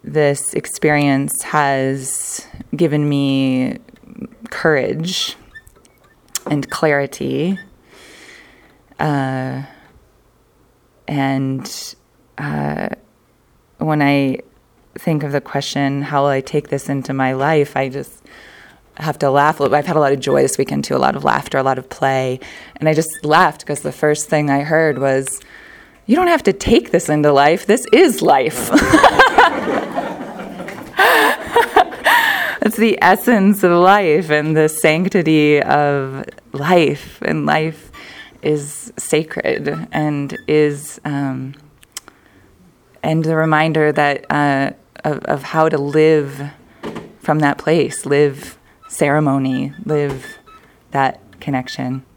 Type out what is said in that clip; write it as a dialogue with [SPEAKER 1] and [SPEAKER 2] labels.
[SPEAKER 1] this experience has given me courage and clarity, and when I think of the question, how will I take this into my life, I just have to laugh a little. I've had a lot of joy this weekend too, a lot of laughter, a lot of play, and I just laughed because the first thing I heard was, you don't have to take this into life, this is life. That's the essence of life and the sanctity of life. And life is sacred and is, and the reminder that of how to live from that place, live ceremony, live that connection.